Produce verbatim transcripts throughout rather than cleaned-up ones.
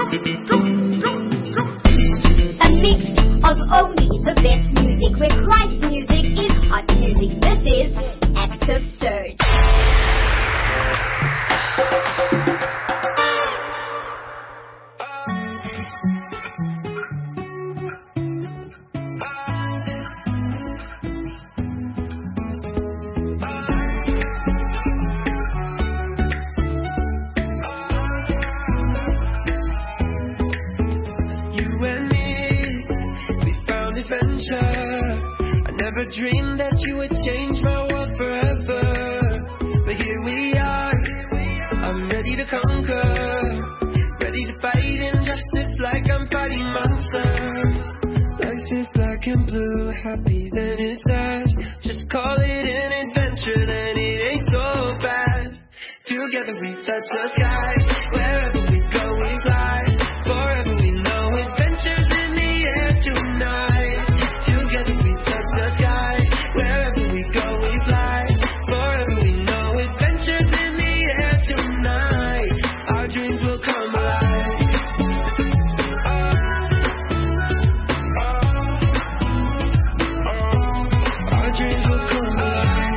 A mix of only the best music, where Christ music is hot music. This is Active Surge. I never dreamed that you would change my world forever, but here we are. I'm ready to conquer, ready to fight injustice like I'm fighting monsters. Life is black and blue, happy then it's sad. Just call it an adventure, then it ain't so bad. Together we touch the sky, wherever we go we fly. Forever we know adventures in the air tonight. Together we touch the sky, wherever we go we fly. Forever we know adventures in the air tonight. Our dreams will come alive. Our dreams will come alive.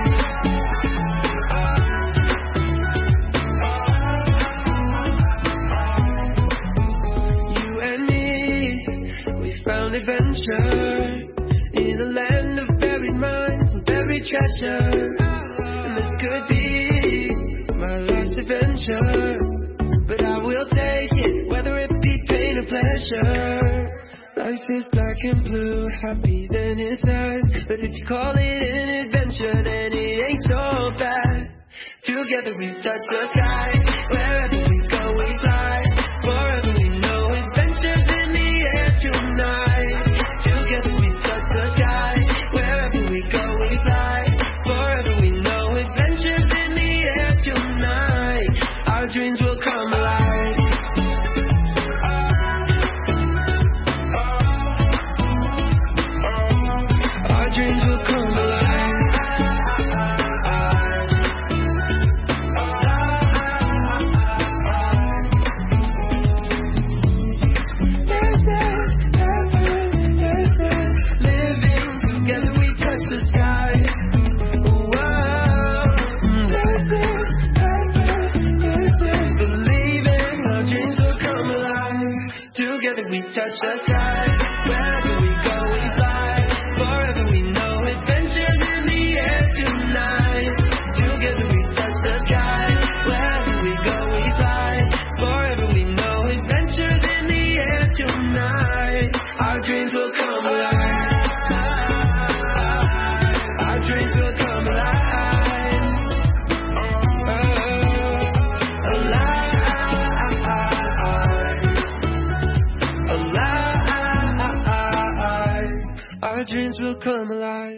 You and me, we found adventure in a land of buried mines and buried treasure. And this could be my last adventure, but I will take it, whether it be pain or pleasure. Life is black and blue, happy then it's sad. But if you call it an adventure, then it ain't so bad. Together we touch the sky, wherever we go we fly. Forever we know adventures in the air tonight. Together we touch the sky, wherever we go we fly. Forever we know adventures in the air tonight. Our dreams will come alive. Our dreams will come alive. Together we touch the sky, wherever we go we fly. Forever we know adventures in the air tonight. Together we touch the sky, wherever we go we fly. Forever we know adventures in the air tonight. Our dreams will come alive. Our dreams will come alive. Oh, alive. Our dreams will come alive.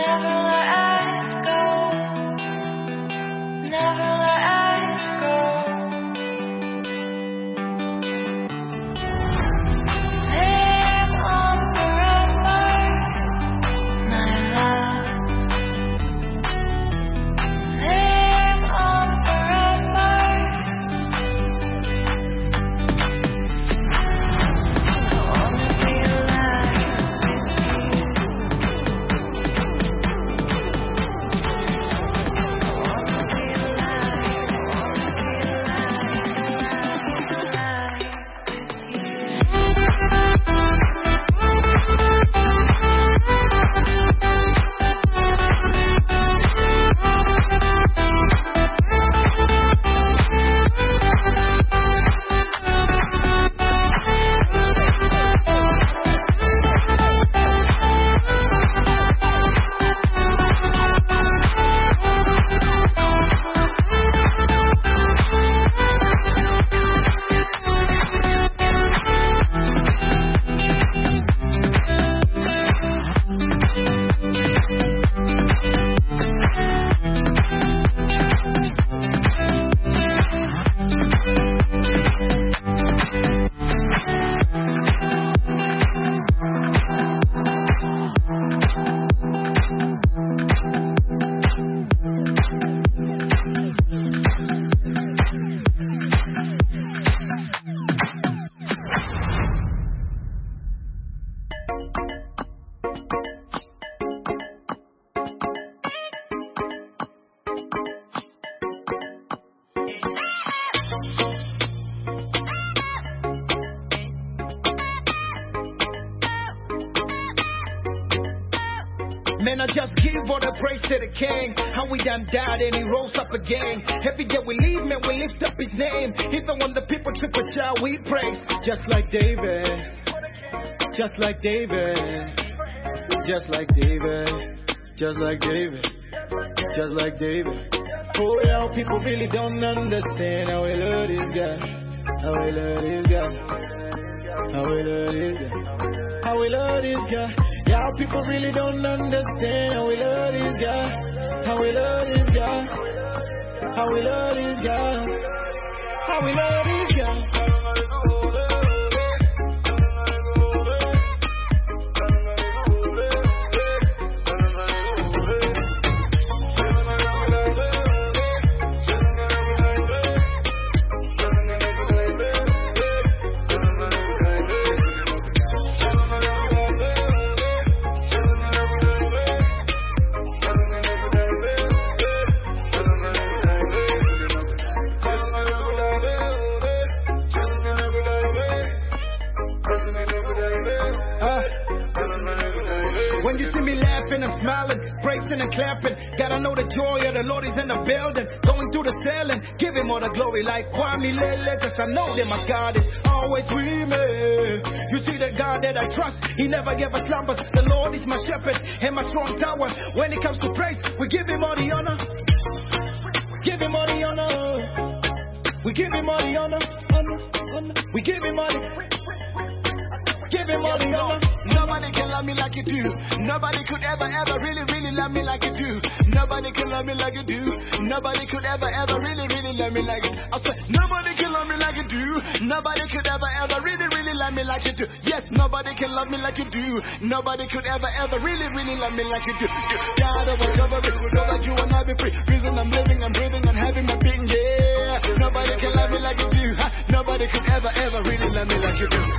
Man, I just give all the praise to the King. How we done died and he rose up again. Every day we leave, man, we lift up his name. Even when the people trip or shout, we praise. Just like David. Just like David. Just like David. Just like David. Just like David. Oh, yeah, people really don't understand how we love this guy. How we love this guy. How we love this guy. How we love this guy. Yeah, people really don't understand how we love this guy. How we love this guy. How we love this guy. How we love this guy. When you see me laughing and smiling, praising and clapping, gotta know the joy of the Lord is in the building. Going through the ceiling, give him all the glory like Kwame Lele, cause I know that my God is always with me. You see the God that I trust, he never ever slumbers. The Lord is my shepherd and my strong tower. When it comes to praise, we give him all the honor. Give him all the honor. We give him all the honor. honor, honor. We give him all the Give him all the honor. Nobody can love me like you do. Nobody could ever, ever really, really love me like you do. Nobody can love me like you do. Nobody could ever, ever really, really love me like you do. I said, nobody can love me like you do. Nobody could ever, ever really, really love me like you do. Yes, nobody can love me like you do. Nobody could ever, ever really, really love me like you do. God over, over me, without you and I be free. Reason I'm living, I'm breathing, and having my being, yeah. Nobody can love me like you do. Huh? Nobody could ever, ever really love me like you do.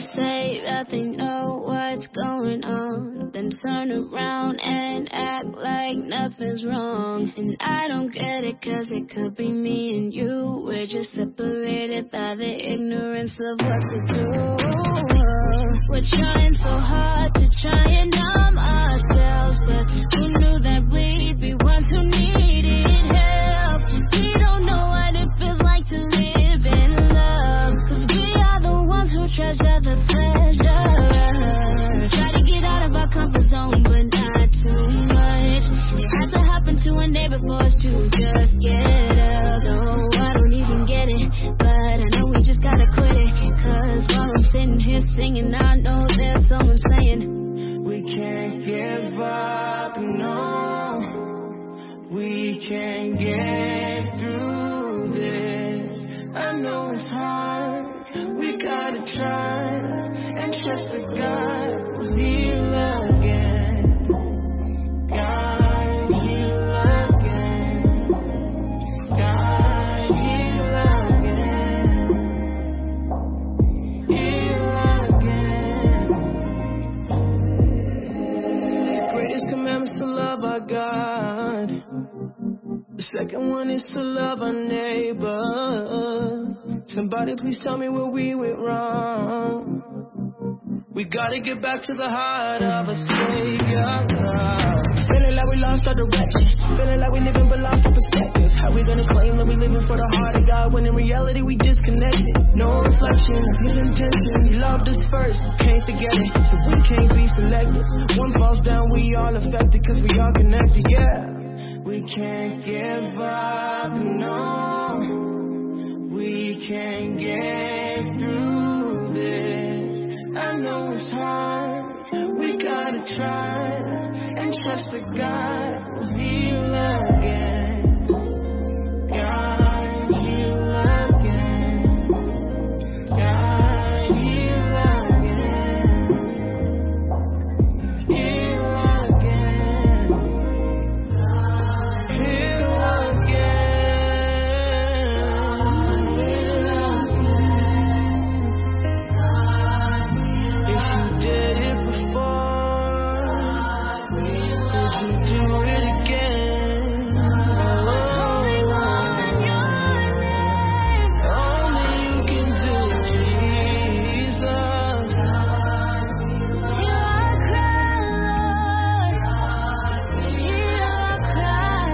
say that they know what's going on, then turn around and act like nothing's wrong. And I don't get it, cause it could be me and you. We're just separated by the ignorance of what to do. We're trying so hard to try and numb ourselves, but who knew that we'd be ones who needed help? We don't know what it feels like to live in love, cause we are the ones who treasure the pleasure. Try to get out of our comfort zone, but not too much. It has to happen to a neighbor for us to just get up. No, I don't even get it, but I know we just gotta quit it. Cause while I'm sitting here singing, I know there's someone saying, we can't give up, no. We can't get through this. I know it's hard, we gotta try and trust that God will heal again. God heal again. God heal again. Heal again. The greatest commandments to love our God. The second one is to love our neighbor. Somebody please tell me where we went wrong. We gotta get back to the heart of a Savior. Feeling like we lost our direction. Feeling like we living but lost our perspective. How we gonna claim that we living for the heart of God when in reality we disconnected? No reflection of His intention. He loved us first, can't forget it, so we can't be selected. One falls down, we all affected, cause we all connected, yeah. We can't give up, no. We can't get through this. I know it's hard, we gotta try and trust that God will heal again. God heal again. God heal again. Heal again. Heal again. If you did it before, could you do it again? Only you can do it, Jesus. Hear our cry, Lord. Hear our cry.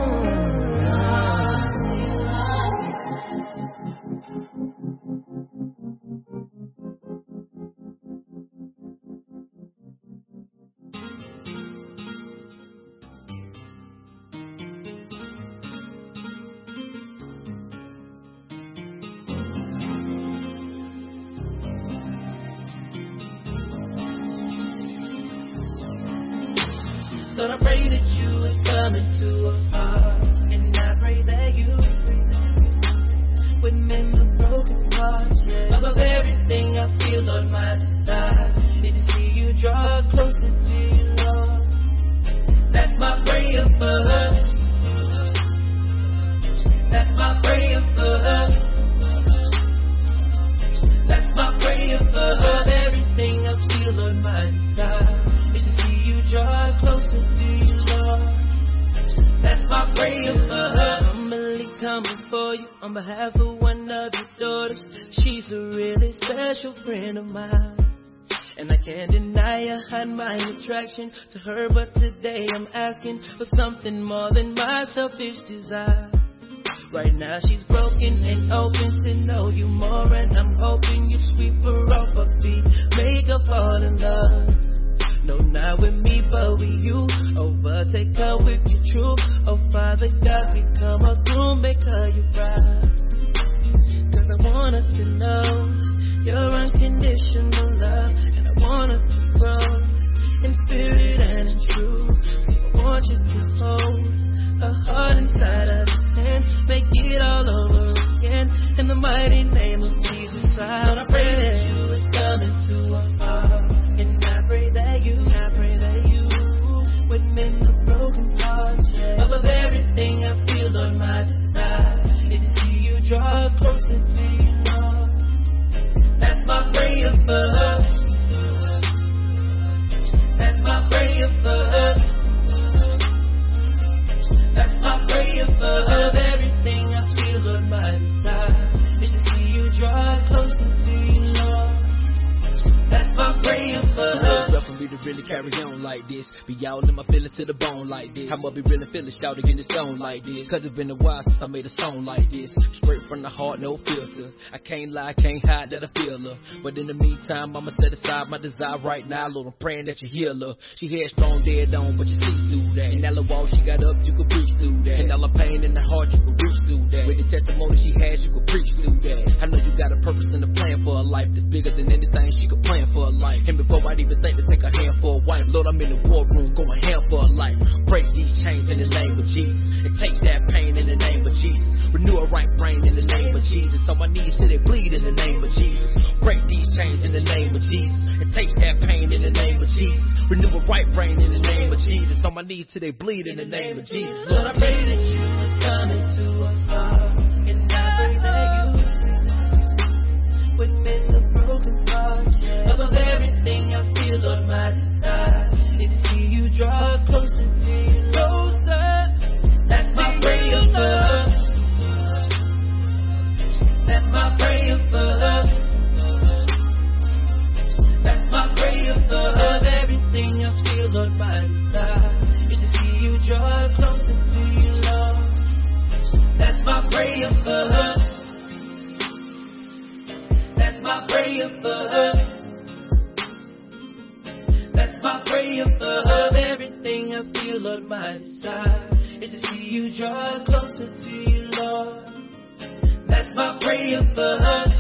Lord, I pray that you would come into our heart, and I pray that you would mend the broken parts. Above everything I feel, Lord, my desire is to see you draw us closer to you, Lord. That's my prayer for us. That's my prayer for us. That's my prayer for us. Everything I feel, Lord, my desire is to see you draw us closer to you, Lord. That's my prayer for her. Humbly coming for you on behalf of one of your daughters. She's a really special friend of mine, and I can't deny I had my attraction to her, but today I'm asking for something more than my selfish desire. Right now she's broken and open to know you more, and I'm hoping you sweep her off her feet, make her fall in love. No, not with me, but with you. Overtake her with your truth. Oh, Father God, become a groom, make her your bride. Cause I want her to know your unconditional love, and I want her to grow in spirit and in truth. So I want you to hold her heart inside of your hand, make it all over again. In the mighty name of Jesus, I pray that you would come into our heart. And I pray that you, I pray that you would mend the broken parts. Above everything I feel, Lord, my desire is to see you draw closer to you, Lord. That's my prayer for her. really carry on like this. Be all in my feelings to the bone like this. I'ma be really feeling shouting in the zone like this. Cause it's been a while since I made a song like this. Straight from the heart, no filter. I can't lie, can't hide that I feel her. But in the meantime, I'ma set aside my desire right now. Lord, I'm praying that you heal her. She headstrong, dead on, but you see through that. And all the walls she got up, you could preach through that. And all the pain in the heart, you could reach through that. With the testimony she has, you could preach through that. I know you got a purpose and a plan for her life that's bigger than anything she could plan for her life. And before I'd even think to take a hand for a wife, Lord, I'm in the war room going ham for her life. Break these chains in the name of Jesus, and take that pain in the name of Jesus. Renew a right brain in the name of Jesus. On my knees till they bleed in the name of Jesus. Break these chains in the name of Jesus, and take that pain in the name of Jesus. Renew a right brain in the name of Jesus. On my knees till they bleed in the name of Jesus. Lord, I pray that you would come into a heart, and I pray that you would mend the broken parts. Above everything I feel, Lord, my desire is to see you draw closer to you, closer. That's my prayer for her. That's my prayer for her. That's my prayer for her. Everything I feel, Lord, my desire is to see you draw closer to you, Lord. That's my prayer for her. That's my prayer for her. That's my prayer for her. Everything I feel, Lord, my desire is to see you draw closer to you, Lord. That's my prayer for her.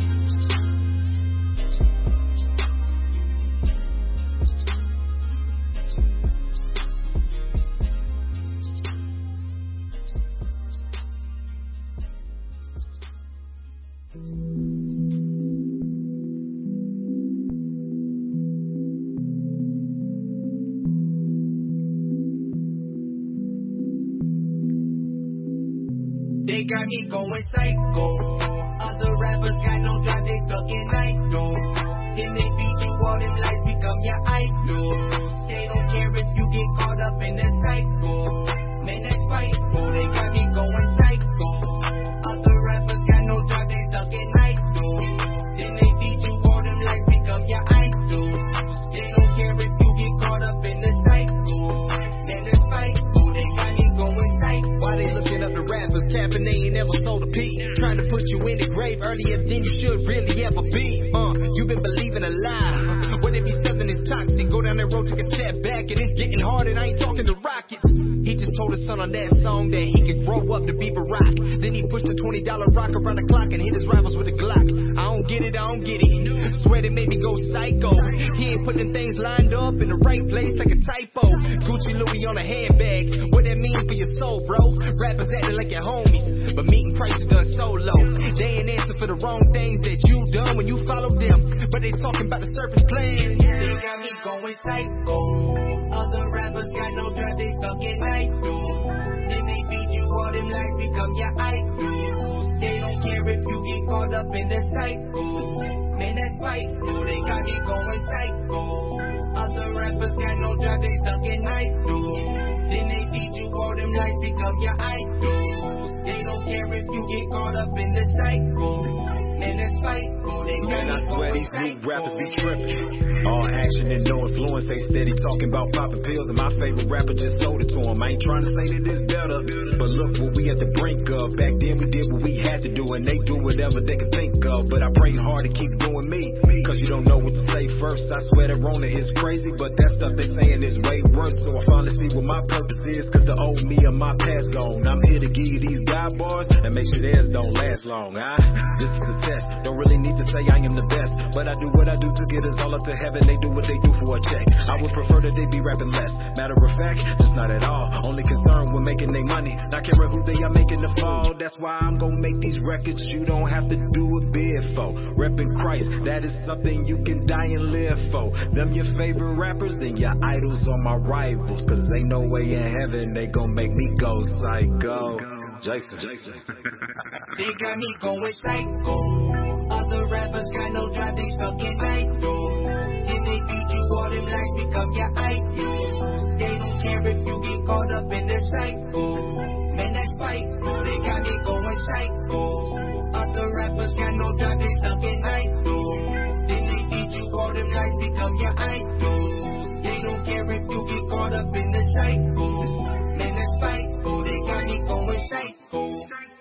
They got me going psycho. Other rappers got no job, they stuck in idol. Then they beat you, all them lights become your idol. They don't care if you get caught up in the cycle. Man, that's spiteful. They got me going psycho. Other rappers got no job, they stuck in idol. Then they beat you, all them lights become your idol. They don't care if you get caught up in the cycle. Man, that's spiteful. They got me going psycho. Why they looking up the rappers, capping they ain't never sold a peep. Trying to put you in the grave earlier than you should really ever be. Uh, you been believing a lie. What if he's something is toxic? Go down that road, take a step back, and it's getting hard, and I ain't talking to Rockets. He just told his son on that song that he could grow up to be Barack. Then he pushed a twenty dollar rock around the clock and hit his rivals with a Glock. I don't get it, I don't get it. Swear it made me go psycho. He ain't putting things lined up in the right place like a typo. Gucci Louis on a handbag. What that mean for your soul, bro? Rappers acting like your homies, but meeting prices done so low. They ain't answer for the wrong things that you done when you followed them, but they talking about the surface plan. They got me going psycho. Other rappers got no job, they stuck in idol. Then they beat you, all them lights become your idol. They don't care if you get caught up in the cycle. Man, that's spiteful. They got me going psycho. Other rappers got no job, they stuck in idol. Then they beat you, all them lights become your idols. They don't care if you get caught up in the cycle. Man, that's spiteful. They got Man, I me swear going these new psycho. rappers be tripping. All action and no influence. They steady talking about popping pills, and my favorite rapper just sold it to them. I ain't trying to say that it's better, but look what we at the brink of. Back then we did what we had to do, and they do whatever they could think of. But I pray hard to keep doing me, cause you don't know what to say first. I swear that Rona is crazy, but that stuff they saying is way worse. So I finally see what my purpose is, cause the old me of my past gone. I'm here to give you these God bars and make sure theirs don't last long. Ah, this is a test. Don't really need to say I am the best, but I do what I do to get us all up to heaven. They do what they do for a check. I would prefer that they be rapping less. Matter of fact, just not at all. Only concerned with making their money, not caring who they are making the fall. That's why I'm gonna make these records you don't have to do a bid for. Reppin' Christ, that is something you can die and live for. Them your favorite rappers, then your idols are my rivals. Cause ain't no way in heaven they gon' make me go psycho. Jason, Jason. They got me going psycho. Other rappers got no job, they stuck in idol. Then they beat you, all them lights become your idols. They don't care if you get caught up in the cycle. Man, that's spiteful. They got me going psycho. Other rappers got no job, they stuck in idol. Then they beat you, all them lights become your idols. up in the cycle. Man, that's spiteful, they got me going psycho.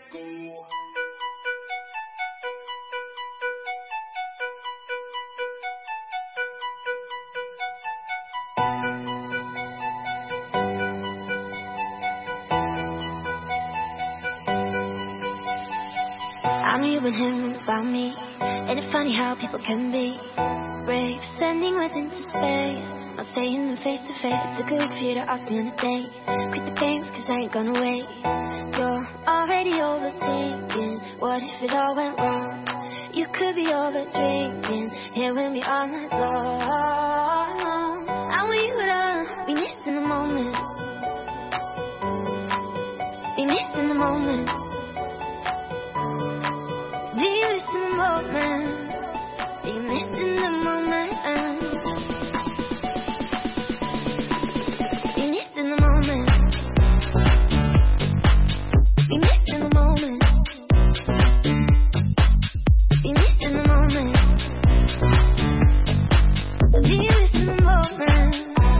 I'm you and him, it's about me. Ain't it funny how people can be brave, sending words into space, not saying them face to face. It's a good for you to ask me on a date. Quit the games, cause I ain't gonna wait. You're already overthinking, what if it all went wrong? You could be over drinking, here with me all night long. I want you to be missing the moment, be missing the moment. Do you miss in the moment? Do you miss in the moment? Do you miss in the moment? Do you miss in the moment? Do you miss in the moment? Do you miss in the moment?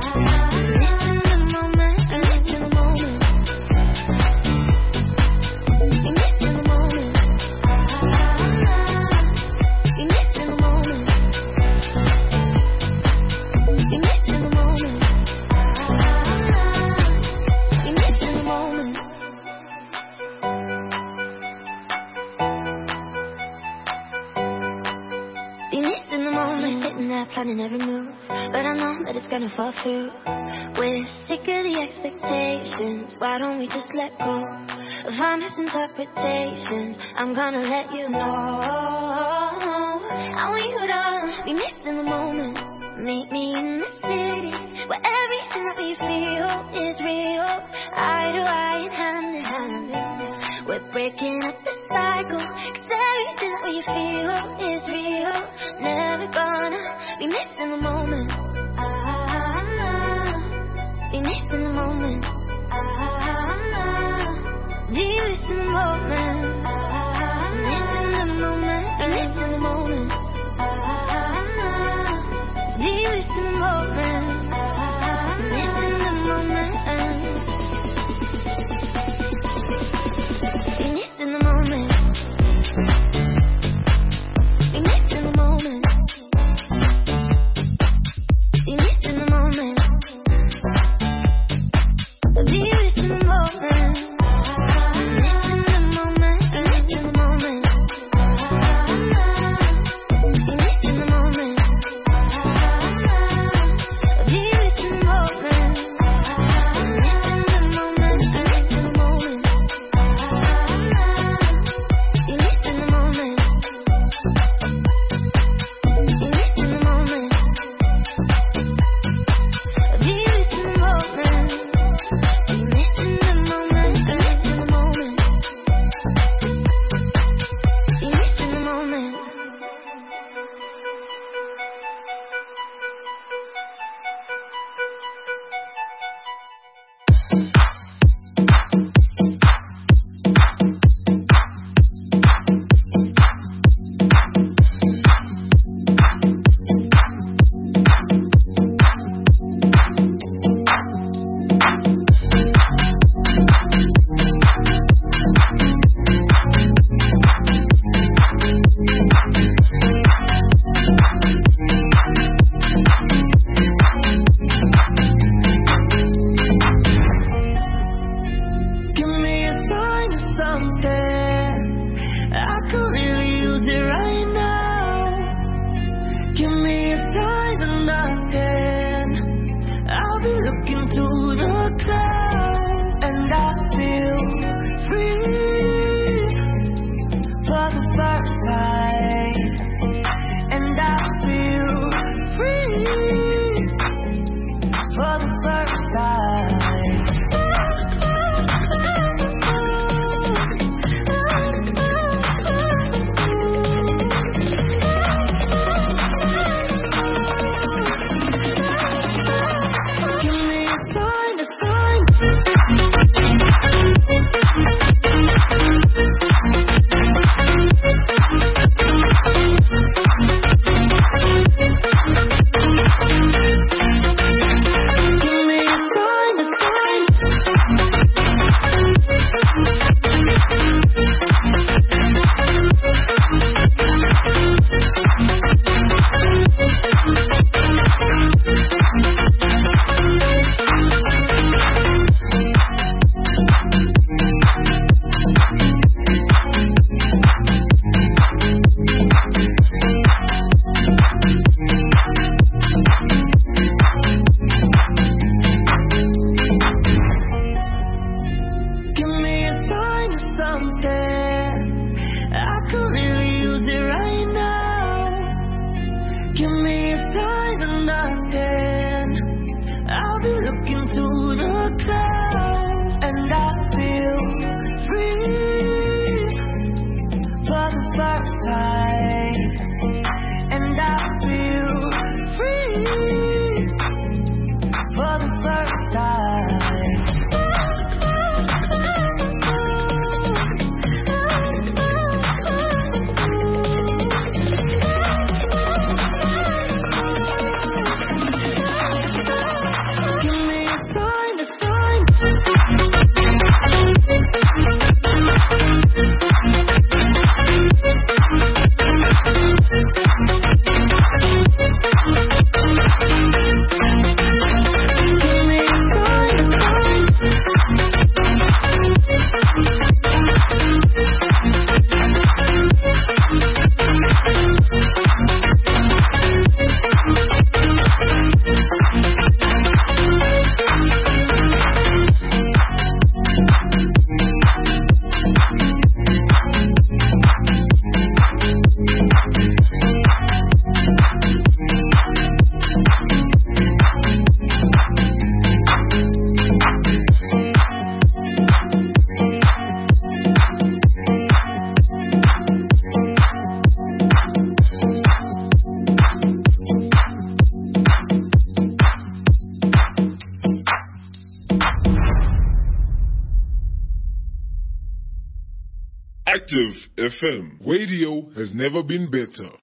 Planning every move, but I know that it's gonna fall through. We're sick of the expectations, why don't we just let go of our misinterpretations? I'm gonna let you know I want you to be missing the moment. Meet me in the city where everything that we feel is real. Eye to eye and hand in hand, we're breaking up the cycle, cause everything that we feel is real. Never gonna be missing the moment. Ah, be missing the moment. Ah, do you miss the moment? Ah, missing the moment. Be missing the moment. Ah, do you miss the moment? Ah, missing the moment. Be missing the moment. Be missing the moment. Be missing the moment. Do you miss the moment? Missing the moment. Be missing the moment. Be missing the moment. Do you miss the moment? Missing the moment. Be missing the moment. Be missing the moment. Be missing the moment. Do you miss the moment? Be missing the moment. Be missing the moment. Be missing the moment. Give me a sign of something. I could really use it right now. Give me a sign of nothing. I'll be looking through the clouds, and I feel free for the first time. And I feel free for the first time. Active F M. Radio has never been better.